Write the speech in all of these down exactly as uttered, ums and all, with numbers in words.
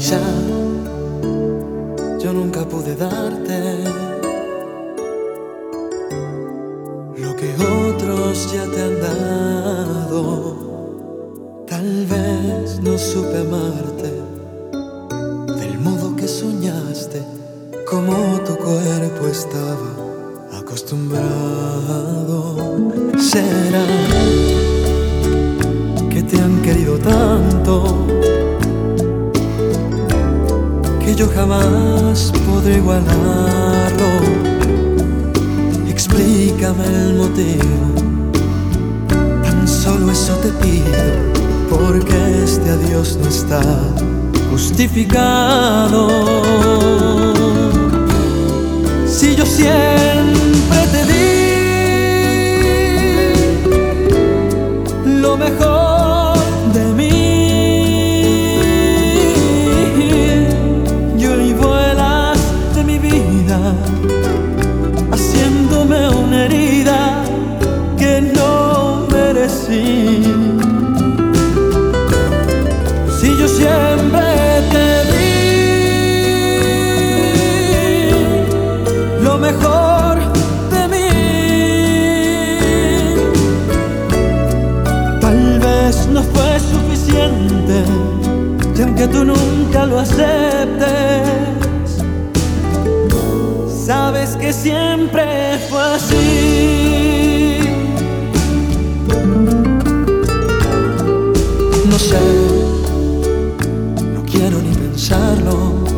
quizá yo nunca pude darte lo que otros ya te han dado. Tal vez no supe amarte del modo que soñaste, como tu cuerpo estaba acostumbrado. ¿Será que te han querido tanto que yo jamás podré igualarlo? Explícame el motivo, tan solo eso te pido, porque este adiós no está justificado. Si yo siempre te di lo mejor de mí, y hoy vuelas de mi vida haciéndome una herida que no merecí. Si yo siempre te di lo mejor de mí, tal vez no fue suficiente, y aunque tú nunca lo aceptes, sabes que siempre fue así. No sé, no quiero ni pensarlo,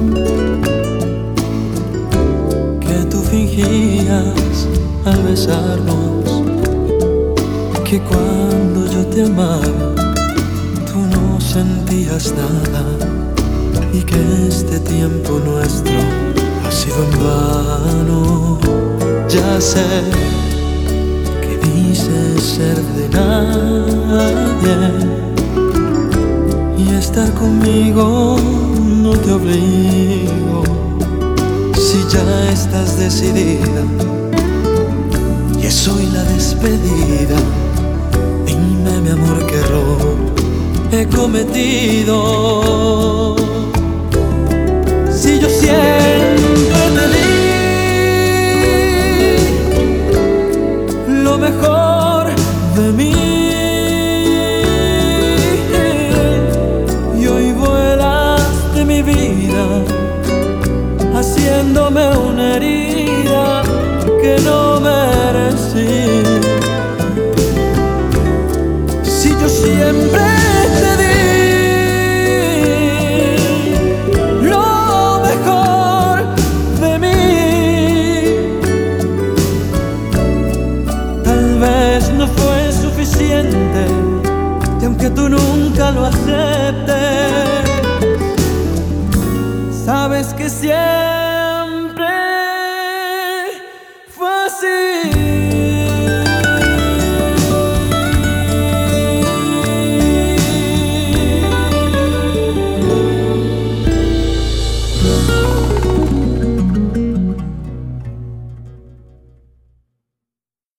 que tú fingías al besarnos que cuando yo te amaba tú no sentías nada, y que este tiempo nuestro ha sido en vano. Ya sé que dices ser de nadie, y estar conmigo no te obligo. Si ya estás decidida y es hoy la despedida, dime mi amor qué error he cometido. Si yo siempre te di lo mejor de mí, mi vida haciéndome una herida que no merecí. Si yo siempre te di lo mejor de mí, tal vez no fue suficiente, y aunque tú nunca lo aceptes, sabes que siempre fue así.